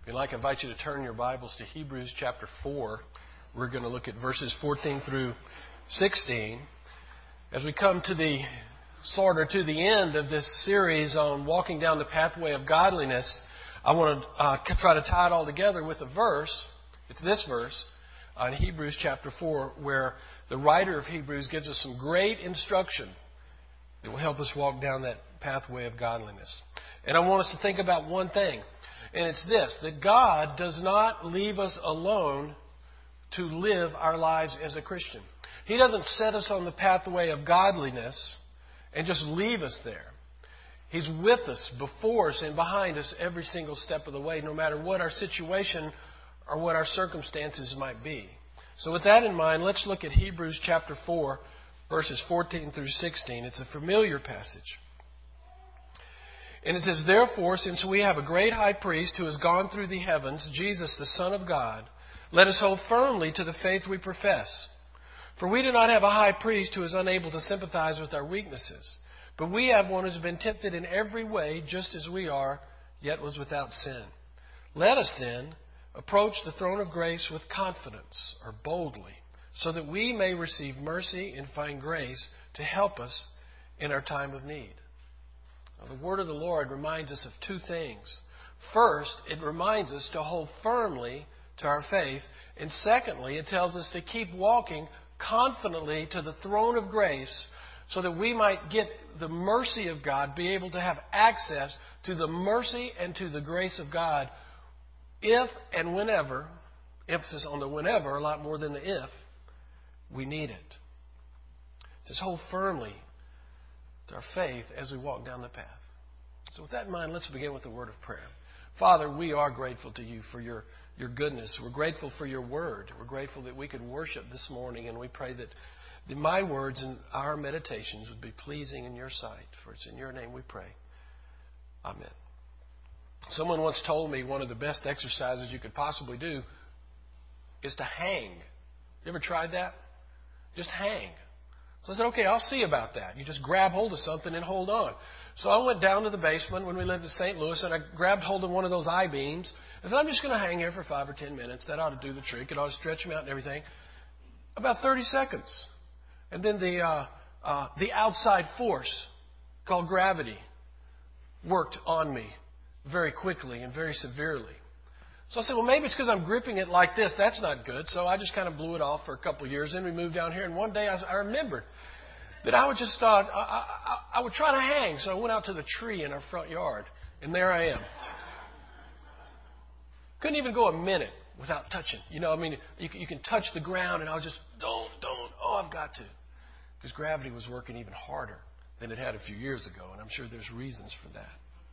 If you'd like, I invite you to turn your Bibles to Hebrews chapter 4. We're going to look at verses 14 through 16. As we come to the end of this series on walking down the pathway of godliness, I want to try to tie it all together with a verse. It's this verse in Hebrews chapter 4, where the writer of Hebrews gives us some great instruction that will help us walk down that pathway of godliness. And I want us to think about one thing. And it's this, that God does not leave us alone to live our lives as a Christian. He doesn't set us on the pathway of godliness and just leave us there. He's with us, before us, and behind us every single step of the way, no matter what our situation or what our circumstances might be. So with that in mind, let's look at Hebrews chapter 4, verses 14 through 16. It's a familiar passage. And it says, "Therefore, since we have a great high priest who has gone through the heavens, Jesus, the Son of God, let us hold firmly to the faith we profess. For we do not have a high priest who is unable to sympathize with our weaknesses, but we have one who has been tempted in every way, just as we are, yet was without sin. Let us then approach the throne of grace with confidence," or boldly, "so that we may receive mercy and find grace to help us in our time of need." Now, the word of the Lord reminds us of two things. First, it reminds us to hold firmly to our faith. And secondly, it tells us to keep walking confidently to the throne of grace so that we might get the mercy of God, be able to have access to the mercy and to the grace of God if and whenever, emphasis on the whenever, a lot more than the if, we need it. It says hold firmly to our faith as we walk down the path. So with that in mind, let's begin with the word of prayer. Father, we are grateful to you for your goodness. We're grateful for your word. We're grateful that we could worship this morning, and we pray that my words and our meditations would be pleasing in your sight. For it's in your name we pray. Amen. Someone once told me one of the best exercises you could possibly do is to hang. You ever tried that? Just hang. So I said, okay, I'll see about that. You just grab hold of something and hold on. So I went down to the basement when we lived in St. Louis, and I grabbed hold of one of those I-beams. I said, I'm just going to hang here for 5 or 10 minutes. That ought to do the trick. It ought to stretch me out and everything. About 30 seconds. And then the outside force called gravity worked on me very quickly and very severely. So I said, well, maybe it's because I'm gripping it like this. That's not good. So I just kind of blew it off for a couple of years. Then we moved down here, and one day I remembered that I would just I would try to hang. So I went out to the tree in our front yard, and there I am. Couldn't even go a minute without touching. You know, I mean, you can touch the ground, and I was just, don't. Oh, I've got to. Because gravity was working even harder than it had a few years ago, and I'm sure there's reasons for that.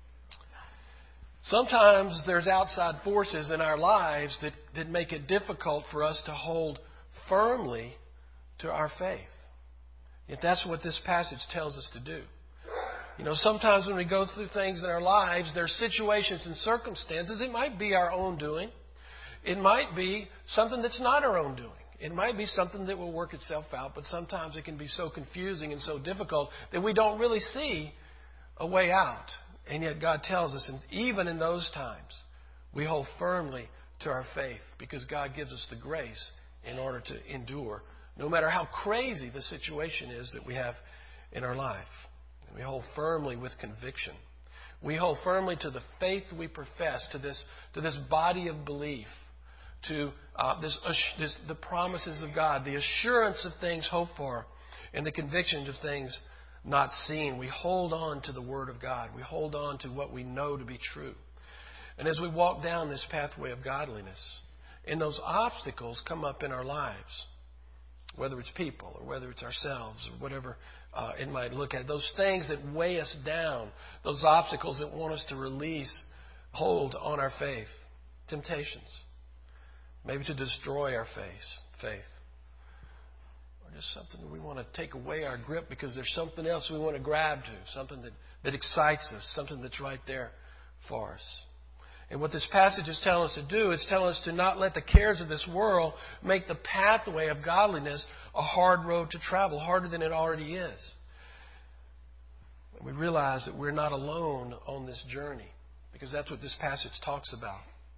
Sometimes there's outside forces in our lives that make it difficult for us to hold firmly to our faith. Yet that's what this passage tells us to do. You know, sometimes when we go through things in our lives, there's situations and circumstances. It might be our own doing. It might be something that's not our own doing. It might be something that will work itself out, but sometimes it can be so confusing and so difficult that we don't really see a way out. And yet God tells us, and even in those times, we hold firmly to our faith because God gives us the grace in order to endure, no matter how crazy the situation is that we have in our life. And we hold firmly with conviction. We hold firmly to the faith we profess, to this body of belief, to the promises of God, the assurance of things hoped for, and the conviction of things not seen. We hold on to the Word of God. We hold on to what we know to be true. And as we walk down this pathway of godliness, and those obstacles come up in our lives, whether it's people or whether it's ourselves or whatever it might look at, those things that weigh us down, those obstacles that want us to release hold on our faith, temptations, maybe to destroy our faith. Or just something that we want to take away our grip because there's something else we want to grab to, something that excites us, something that's right there for us. And what this passage is telling us to do is telling us to not let the cares of this world make the pathway of godliness a hard road to travel, harder than it already is. And we realize that we're not alone on this journey because that's what this passage talks about.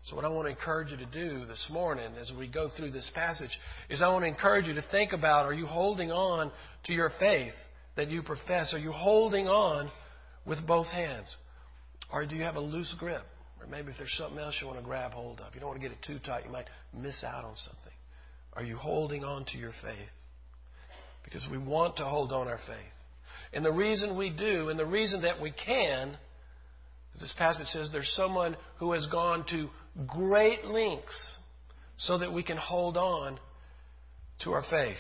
So what I want to encourage you to do this morning as we go through this passage is I want to encourage you to think about, are you holding on to your faith that you profess? Are you holding on with both hands? Or do you have a loose grip? Or maybe if there's something else you want to grab hold of. You don't want to get it too tight. You might miss out on something. Are you holding on to your faith? Because we want to hold on our faith. And the reason we do, and the reason that we can, as this passage says, there's someone who has gone to great lengths so that we can hold on to our faith.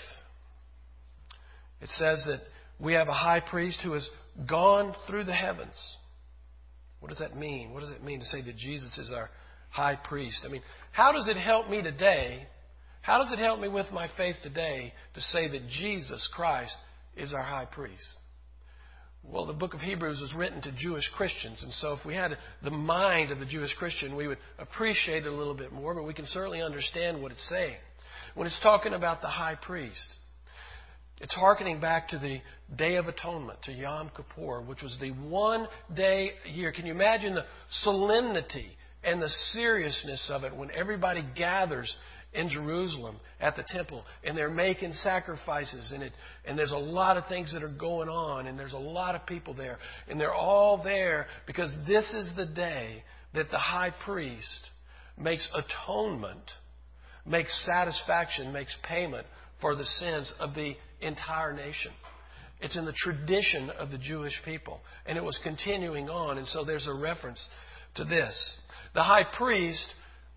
It says that we have a high priest who has gone through the heavens. What does that mean? What does it mean to say that Jesus is our high priest? I mean, how does it help me today? How does it help me with my faith today to say that Jesus Christ is our high priest? Well, the book of Hebrews was written to Jewish Christians, and so if we had the mind of the Jewish Christian, we would appreciate it a little bit more, but we can certainly understand what it's saying. When it's talking about the high priest, it's hearkening back to the Day of Atonement, to Yom Kippur, which was the one day a year. Can you imagine the solemnity and the seriousness of it when everybody gathers in Jerusalem at the temple and they're making sacrifices and there's a lot of things that are going on and there's a lot of people there and they're all there because this is the day that the high priest makes atonement, makes satisfaction, makes payment for the sins of the entire nation. It's in the tradition of the Jewish people and it was continuing on, and so there's a reference to this. The high priest,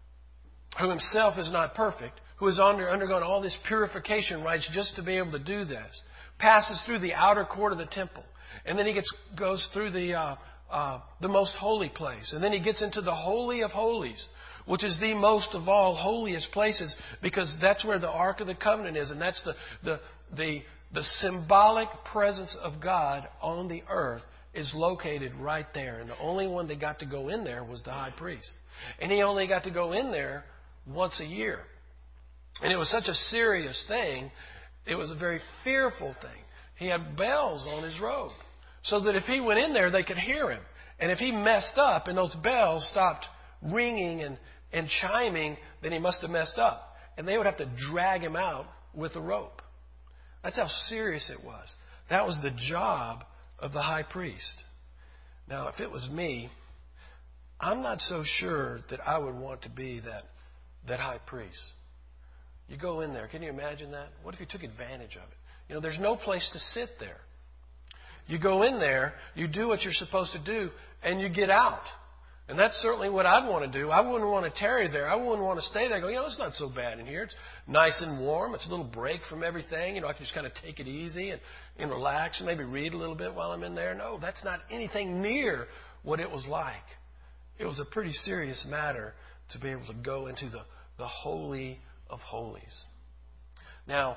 who himself is not perfect, who has undergone all this purification rites just to be able to do this, passes through the outer court of the temple, and then he goes through the most holy place, and then he gets into the Holy of Holies, which is the most of all holiest places, because that's where the Ark of the Covenant is, and that's the symbolic presence of God on the earth is located right there, and the only one that got to go in there was the high priest, and he only got to go in there once a year. And it was such a serious thing. It was a very fearful thing. He had bells on his robe so that if he went in there, they could hear him. And if he messed up and those bells stopped ringing and chiming, then he must have messed up. And they would have to drag him out with a rope. That's how serious it was. That was the job of the high priest. Now, if it was me, I'm not so sure that I would want to be that high priest. You go in there. Can you imagine that? What if you took advantage of it? You know, there's no place to sit there. You go in there, you do what you're supposed to do, and you get out. And that's certainly what I'd want to do. I wouldn't want to tarry there. I wouldn't want to stay there. Go, it's not so bad in here. It's nice and warm. It's a little break from everything. I can just kind of take it easy and relax and maybe read a little bit while I'm in there. No, that's not anything near what it was like. It was a pretty serious matter to be able to go into the Holy of Holies. Now,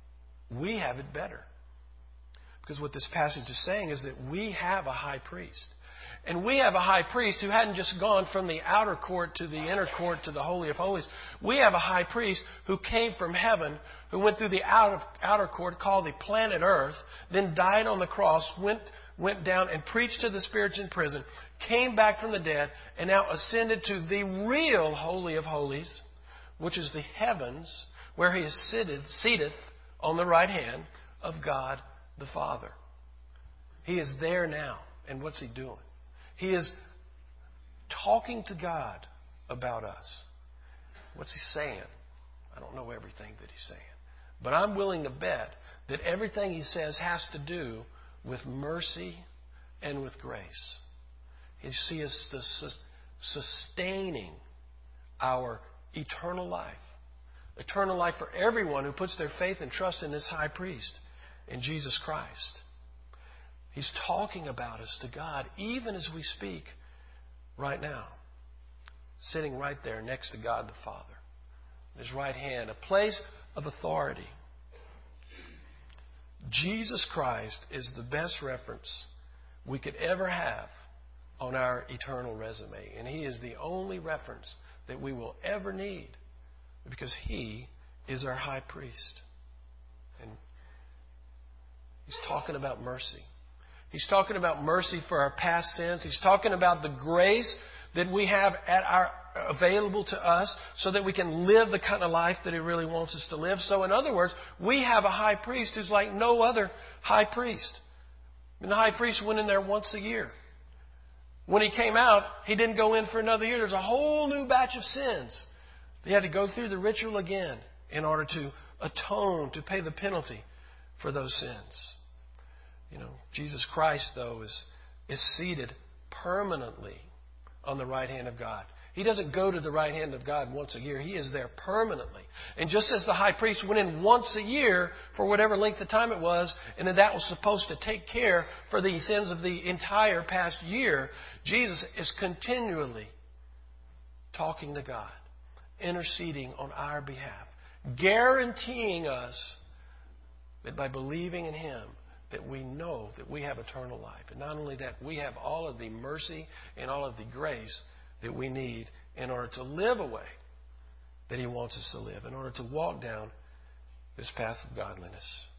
we have it better. Because what this passage is saying is that we have a high priest. And we have a high priest who hadn't just gone from the outer court to the inner court to the Holy of Holies. We have a high priest who came from heaven, who went through the outer court called the planet Earth, then died on the cross, went down and preached to the spirits in prison, came back from the dead, and now ascended to the real Holy of Holies, which is the heavens, where he is seated on the right hand of God the Father. He is there now. And what's he doing? He is talking to God about us. What's he saying? I don't know everything that he's saying. But I'm willing to bet that everything he says has to do with mercy and with grace. He is sustaining our eternal life. Eternal life for everyone who puts their faith and trust in this high priest, in Jesus Christ. He's talking about us to God even as we speak right now. Sitting right there next to God the Father. In his right hand, a place of authority. Jesus Christ is the best reference we could ever have on our eternal resume. And he is the only reference that we will ever need because he is our high priest. And he's talking about mercy. He's talking about mercy for our past sins. He's talking about the grace that we have available to us so that we can live the kind of life that He really wants us to live. So in other words, we have a high priest who's like no other high priest. And the high priest went in there once a year. When He came out, He didn't go in for another year. There's a whole new batch of sins. He had to go through the ritual again in order to atone, to pay the penalty for those sins. Jesus Christ, though, is seated permanently on the right hand of God. He doesn't go to the right hand of God once a year. He is there permanently. And just as the high priest went in once a year for whatever length of time it was, and that was supposed to take care for the sins of the entire past year, Jesus is continually talking to God, interceding on our behalf, guaranteeing us that by believing in Him, that we know that we have eternal life. And not only that, we have all of the mercy and all of the grace that we need in order to live a way that He wants us to live, in order to walk down this path of godliness.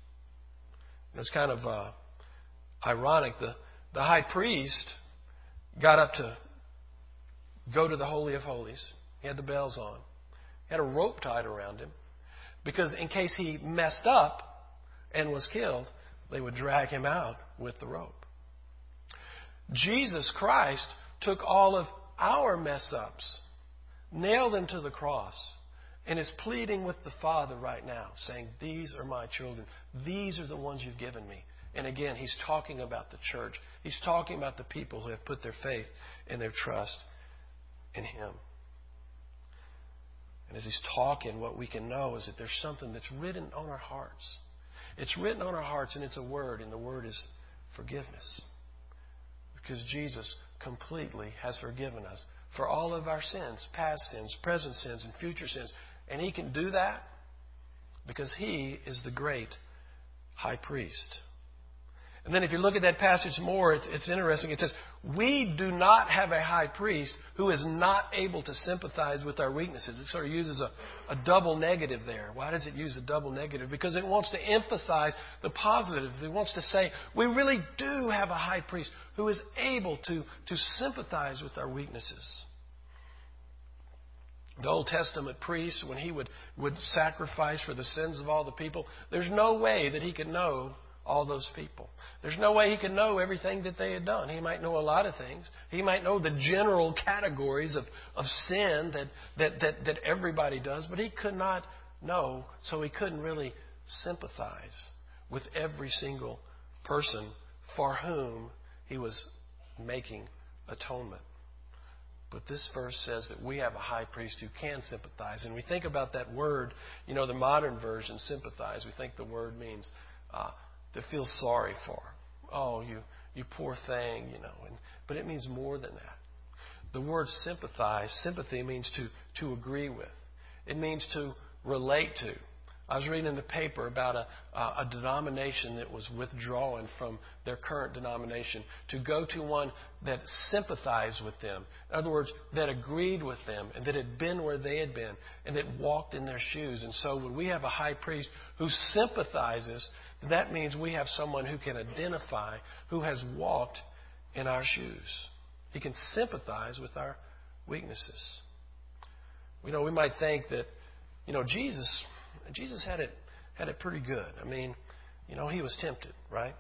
It's kind of ironic. The high priest got up to go to the Holy of Holies. He had the bells on. He had a rope tied around him because in case he messed up and was killed, they would drag Him out with the rope. Jesus Christ took all of our mess-ups, nailed them to the cross, and is pleading with the Father right now, saying, "These are my children. These are the ones You've given me." And again, He's talking about the church. He's talking about the people who have put their faith and their trust in Him. And as He's talking, what we can know is that there's something that's written on our hearts. It's written on our hearts, and it's a word, and the word is forgiveness. Because Jesus completely has forgiven us for all of our sins, past sins, present sins, and future sins. And He can do that because He is the great high priest. And then if you look at that passage more, it's interesting. It says, we do not have a high priest who is not able to sympathize with our weaknesses. It sort of uses a double negative there. Why does it use a double negative? Because it wants to emphasize the positive. It wants to say, we really do have a high priest who is able to sympathize with our weaknesses. The Old Testament priest, when he would sacrifice for the sins of all the people, there's no way that he could know all those people. There's no way he could know everything that they had done. He might know a lot of things. He might know the general categories of sin that everybody does, but he could not know, so he couldn't really sympathize with every single person for whom he was making atonement. But this verse says that we have a high priest who can sympathize. And we think about that word, the modern version, sympathize. We think the word means to feel sorry for. Oh, you poor thing, but it means more than that. The word sympathy means to agree with. It means to relate to. I was reading in the paper about a denomination that was withdrawing from their current denomination to go to one that sympathized with them. In other words, that agreed with them and that had been where they had been and that walked in their shoes. And so when we have a high priest who sympathizes, that means we have someone who can identify, who has walked in our shoes. He can sympathize with our weaknesses. We might think that, Jesus had it pretty good. I mean, He was tempted, right?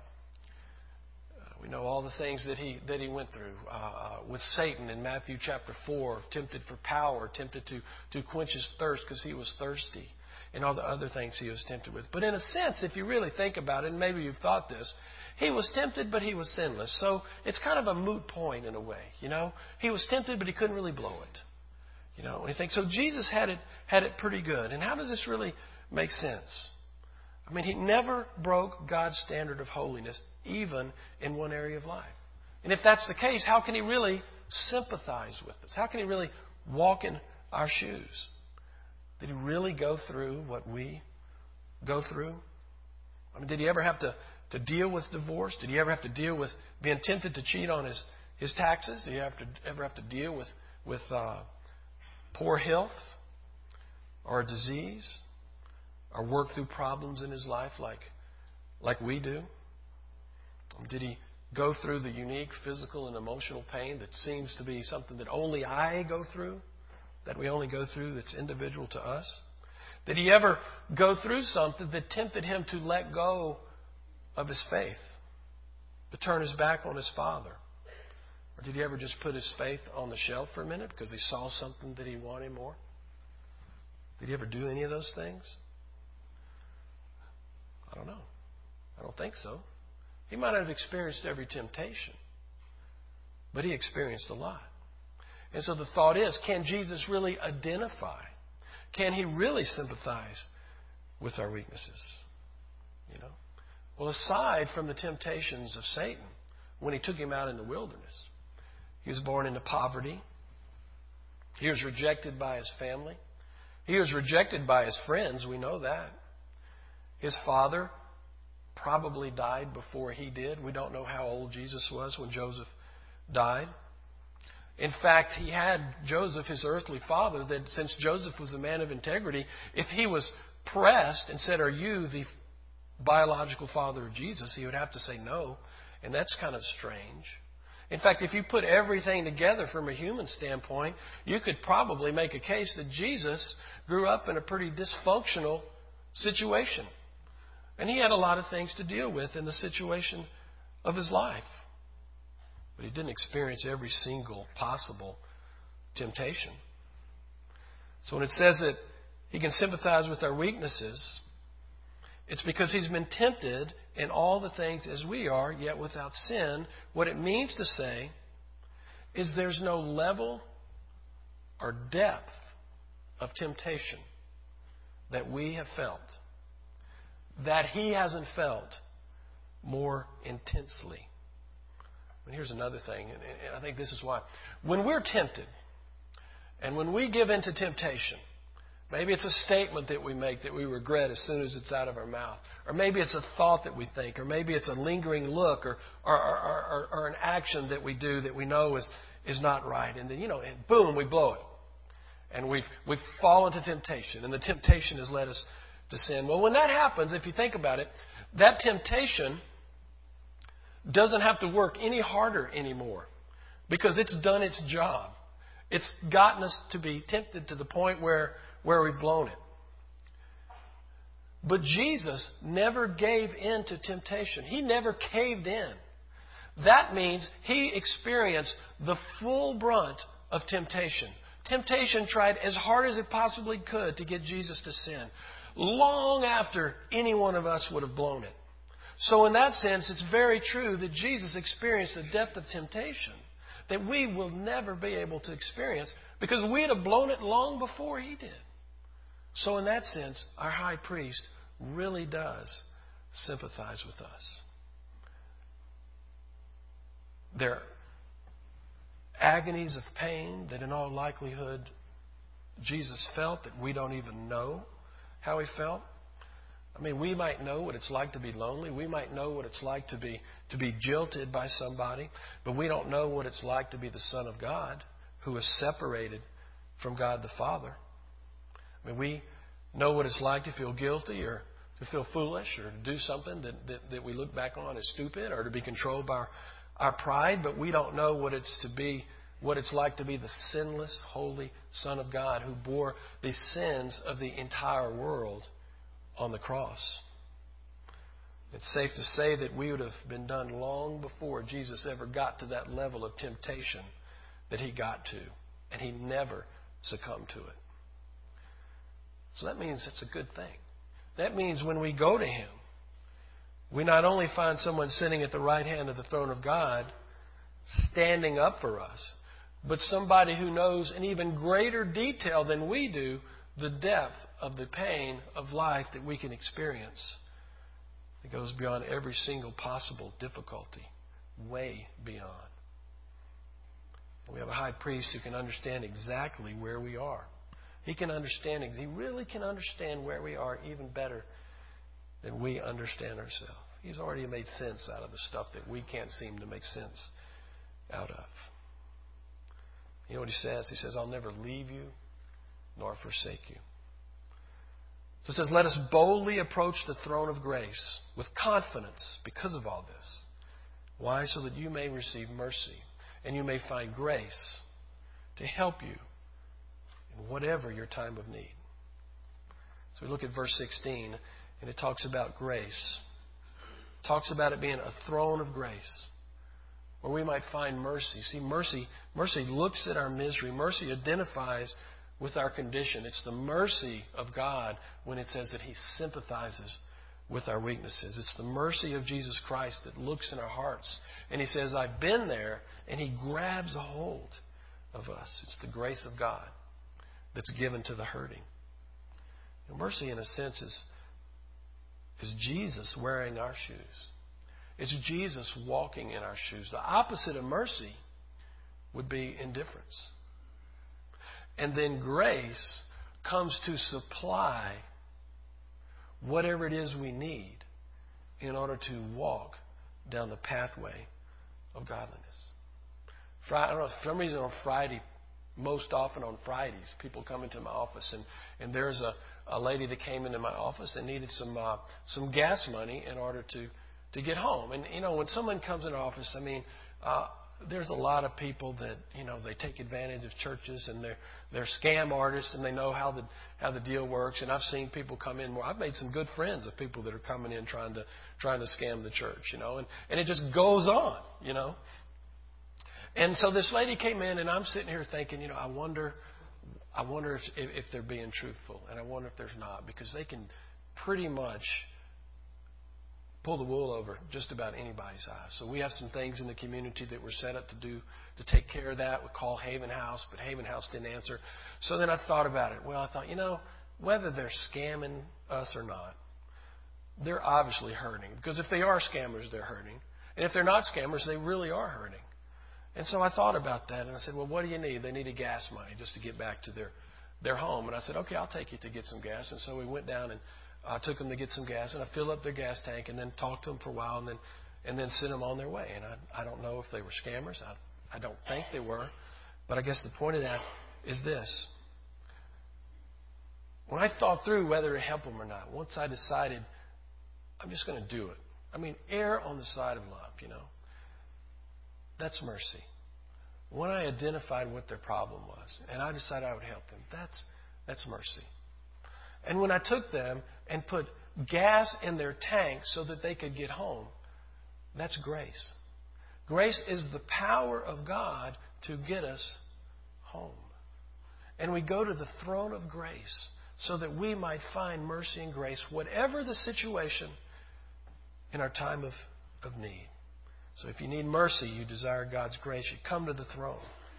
We know all the things that he went through with Satan in Matthew chapter 4, tempted for power, tempted to quench his thirst because he was thirsty, and all the other things he was tempted with. But in a sense, if you really think about it, and maybe you've thought this, he was tempted, but he was sinless. So it's kind of a moot point in a way. He was tempted, but he couldn't really blow it. And you think, so Jesus had it pretty good. And how does this really make sense? I mean, He never broke God's standard of holiness, even in one area of life. And if that's the case, how can He really sympathize with us? How can He really walk in our shoes? Did He really go through what we go through? I mean, did He ever have to deal with divorce? Did He ever have to deal with being tempted to cheat on his taxes? Did He ever have to deal with poor health or a disease? Or work through problems in His life like we do? Did He go through the unique physical and emotional pain that seems to be something that only I go through, that we only go through that's individual to us? Did he ever go through something that tempted him to let go of his faith, to turn his back on his Father? Or did he ever just put his faith on the shelf for a minute because he saw something that he wanted more? Did he ever do any of those things? I don't know. I don't think so. He might not have experienced every temptation, but he experienced a lot. And so the thought is, can Jesus really identify? Can he really sympathize with our weaknesses? You know? Well, aside from the temptations of Satan, when he took him out in the wilderness, he was born into poverty. He was rejected by his family. He was rejected by his friends. We know that. His father probably died before he did. We don't know how old Jesus was when Joseph died. In fact, he had Joseph, his earthly father, that since Joseph was a man of integrity, if he was pressed and said, "Are you the biological father of Jesus?" he would have to say no. And that's kind of strange. In fact, if you put everything together from a human standpoint, you could probably make a case that Jesus grew up in a pretty dysfunctional situation. And he had a lot of things to deal with in the situation of his life. But he didn't experience every single possible temptation. So when it says that he can sympathize with our weaknesses, it's because he's been tempted in all the things as we are, yet without sin. What it means to say is there's no level or depth of temptation that we have felt that he hasn't felt more intensely. And here's another thing, and I think this is why. When we're tempted, and when we give in to temptation, maybe it's a statement that we make that we regret as soon as it's out of our mouth. Or maybe it's a thought that we think. Or maybe it's a lingering look or an action that we do that we know is not right. And then, and boom, we blow it. And we've fallen to temptation. And the temptation has led us to sin. Well, when that happens, if you think about it, that temptation doesn't have to work any harder anymore because it's done its job. It's gotten us to be tempted to the point where we've blown it. But Jesus never gave in to temptation. He never caved in. That means he experienced the full brunt of temptation. Temptation tried as hard as it possibly could to get Jesus to sin, long after any one of us would have blown it. So in that sense, it's very true that Jesus experienced a depth of temptation that we will never be able to experience because we'd have blown it long before he did. So in that sense, our high priest really does sympathize with us. There are agonies of pain that in all likelihood Jesus felt that we don't even know how he felt. I mean, we might know what it's like to be lonely. We might know what it's like to be jilted by somebody. But we don't know what it's like to be the Son of God who is separated from God the Father. I mean, we know what it's like to feel guilty or to feel foolish or to do something that we look back on as stupid or to be controlled by our pride. But we don't know what it's like to be the sinless, holy Son of God who bore the sins of the entire world on the cross. It's safe to say that we would have been done long before Jesus ever got to that level of temptation that he got to. And he never succumbed to it. So that means it's a good thing. That means when we go to him, we not only find someone sitting at the right hand of the throne of God, standing up for us, but somebody who knows in even greater detail than we do the depth of the pain of life that we can experience. It goes beyond every single possible difficulty, way beyond. We have a high priest who can understand exactly where we are. He really can understand where we are even better than we understand ourselves. He's already made sense out of the stuff that we can't seem to make sense out of. You know what he says? He says, "I'll never leave you nor forsake you." So it says, let us boldly approach the throne of grace with confidence because of all this, Why? So that you may receive mercy and you may find grace to help you in whatever your time of need. So we look at verse 16, and it talks about grace. It talks about it being a throne of grace where we might find mercy. See, mercy looks at our misery. Mercy identifies with our condition. It's the mercy of God when it says that He sympathizes with our weaknesses. It's the mercy of Jesus Christ that looks in our hearts. And He says, I've been there, and He grabs a hold of us. It's the grace of God that's given to the hurting. And mercy, in a sense, is Jesus wearing our shoes. It's Jesus walking in our shoes. The opposite of mercy would be indifference. And then grace comes to supply whatever it is we need in order to walk down the pathway of godliness. I don't know, for some reason on Friday, most often on Fridays, people come into my office, and there's a lady that came into my office and needed some gas money in order to get home. And, you know, when someone comes into office, I mean, there's a lot of people that, you know, they take advantage of churches, and they're scam artists, and they know how the deal works. And I've seen people come in. I've made some good friends of people that are coming in trying to scam the church, you know, and it just goes on, you know. And so this lady came in, and I'm sitting here thinking, you know, I wonder if they're being truthful, and I wonder if there's not, because they can pretty much pull the wool over just about anybody's eyes. So we have some things in the community that we're set up to take care of that. We call Haven House, but Haven House didn't answer. So then I thought about it. Well, I thought, you know, whether they're scamming us or not, they're obviously hurting. Because if they are scammers, they're hurting. And if they're not scammers, they really are hurting. And so I thought about that, and I said, well, what do you need? They needed gas money just to get back to their home. And I said, okay, I'll take you to get some gas. And so we went down, and I took them to get some gas, and I filled up their gas tank, and then talked to them for a while, and then sent them on their way. And I don't know if they were scammers. I don't think they were. But I guess the point of that is this. When I thought through whether to help them or not, once I decided I'm just going to do it. I mean, err on the side of love, you know. That's mercy. When I identified what their problem was, and I decided I would help them, that's mercy. And when I took them and put gas in their tank so that they could get home, that's grace. Grace is the power of God to get us home. And we go to the throne of grace so that we might find mercy and grace, whatever the situation in our time of need. So if you need mercy, you desire God's grace, you come to the throne.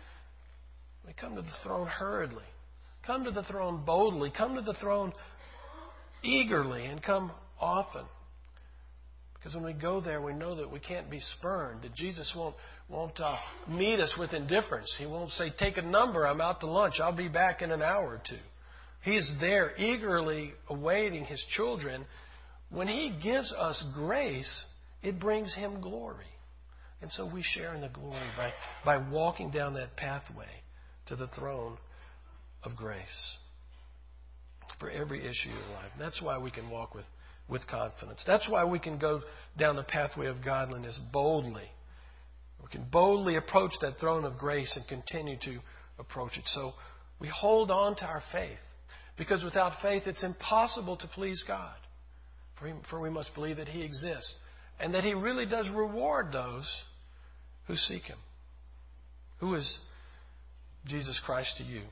We come to the throne hurriedly. Come to the throne boldly. Come to the throne eagerly, and come often. Because when we go there, we know that we can't be spurned, that Jesus won't meet us with indifference. He won't say, take a number, I'm out to lunch, I'll be back in an hour or two. He is there eagerly awaiting His children. When He gives us grace, it brings Him glory. And so we share in the glory by walking down that pathway to the throne of grace for every issue of life. And that's why we can walk with confidence. That's why we can go down the pathway of godliness boldly. We can boldly approach that throne of grace and continue to approach it. So we hold on to our faith, because without faith it's impossible to please God. For we must believe that He exists, and that He really does reward those who seek Him. Who is Jesus Christ to you?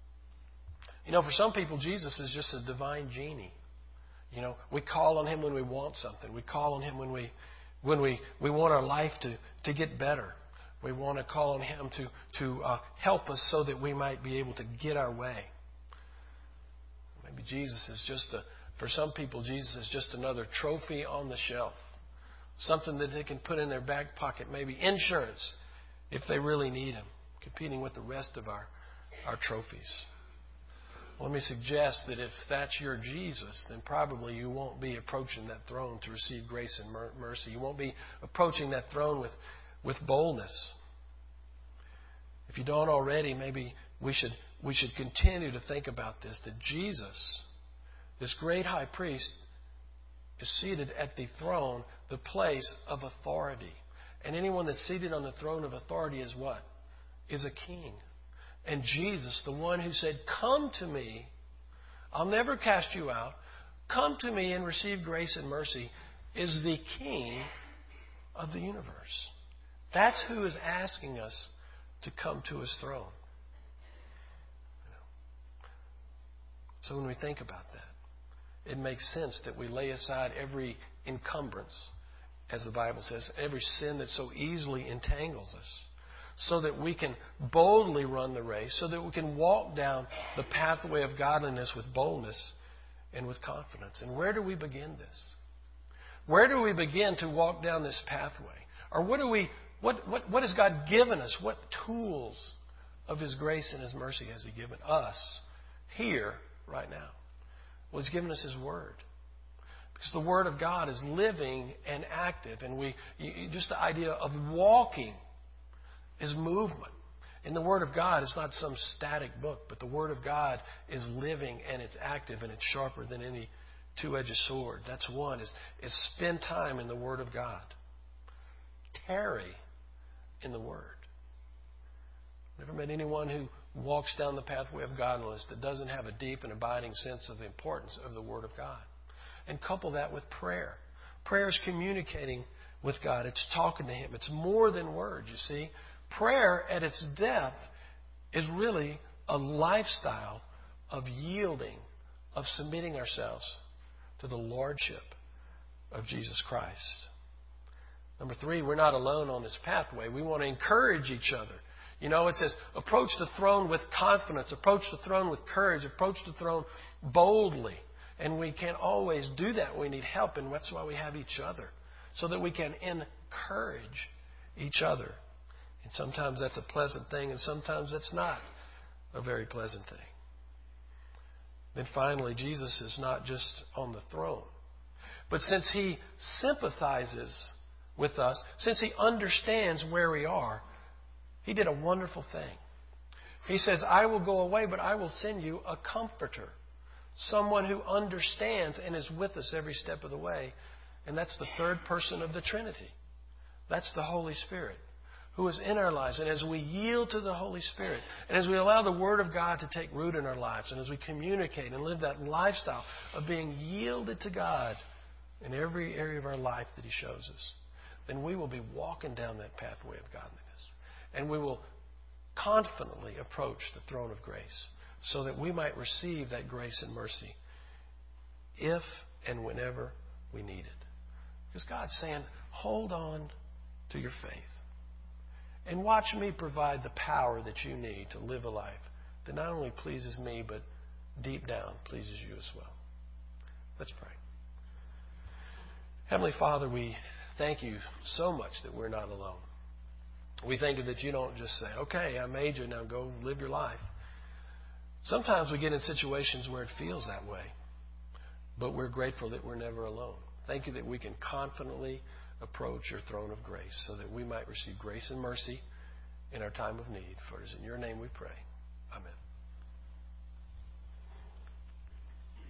You know, for some people, Jesus is just a divine genie. You know, we call on Him when we want something. We call on Him when we want our life to get better. We want to call on Him to help us so that we might be able to get our way. Maybe Jesus is for some people, Jesus is just another trophy on the shelf. Something that they can put in their back pocket, maybe insurance, if they really need Him, competing with the rest of our trophies. Well, let me suggest that if that's your Jesus, then probably you won't be approaching that throne to receive grace and mercy. You won't be approaching that throne with boldness. If you don't already, maybe we should continue to think about this, that Jesus, this great high priest, is seated at the throne, the place of authority. And anyone that's seated on the throne of authority is what? Is a king. And Jesus, the one who said, "Come to me, I'll never cast you out. Come to me and receive grace and mercy," is the king of the universe. That's who is asking us to come to his throne. So when we think about that, it makes sense that we lay aside every encumbrance, as the Bible says, every sin that so easily entangles us, so that we can boldly run the race, so that we can walk down the pathway of godliness with boldness and with confidence. And where do we begin this? Where do we begin to walk down this pathway? Or what has God given us? What tools of His grace and His mercy has He given us here, right now? Well, He's given us His Word. Because the Word of God is living and active. And just the idea of walking is movement. And the Word of God is not some static book, but the Word of God is living and it's active and it's sharper than any two-edged sword. That's one, is spend time in the Word of God. Tarry in the Word. Never met anyone who walks down the pathway of godliness that doesn't have a deep and abiding sense of the importance of the Word of God. And couple that with prayer. Prayer is communicating with God. It's talking to Him. It's more than words, you see. Prayer at its depth is really a lifestyle of yielding, of submitting ourselves to the Lordship of Jesus Christ. Number 3, we're not alone on this pathway. We want to encourage each other. You know, it says, approach the throne with confidence, approach the throne with courage, approach the throne boldly. And we can't always do that. We need help, and that's why we have each other, so that we can encourage each other. And sometimes that's a pleasant thing, and sometimes that's not a very pleasant thing. Then finally, Jesus is not just on the throne. But since He sympathizes with us, since He understands where we are, He did a wonderful thing. He says, "I will go away, but I will send you a comforter." Someone who understands and is with us every step of the way. And that's the third person of the Trinity. That's the Holy Spirit, who is in our lives. And as we yield to the Holy Spirit, and as we allow the Word of God to take root in our lives, and as we communicate and live that lifestyle of being yielded to God in every area of our life that He shows us, then we will be walking down that pathway of godliness. And we will confidently approach the throne of grace, so that we might receive that grace and mercy if and whenever we need it. Because God's saying, hold on to your faith. And watch me provide the power that you need to live a life that not only pleases me, but deep down pleases you as well. Let's pray. Heavenly Father, we thank you so much that we're not alone. We thank you that you don't just say, "Okay, I made you, now go live your life." Sometimes we get in situations where it feels that way, but we're grateful that we're never alone. Thank you that we can confidently approach your throne of grace, so that we might receive grace and mercy in our time of need. For it is in your name we pray. Amen.